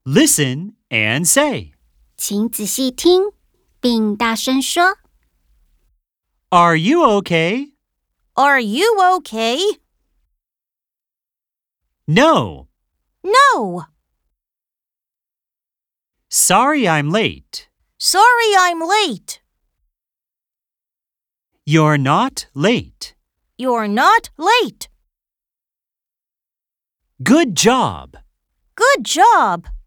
Listen and say. 请仔细听，并大声说。 Are you okay? Are you okay? No. No. Sorry I'm late. Sorry I'm late. You're not late. You're not late. Good job. Good job.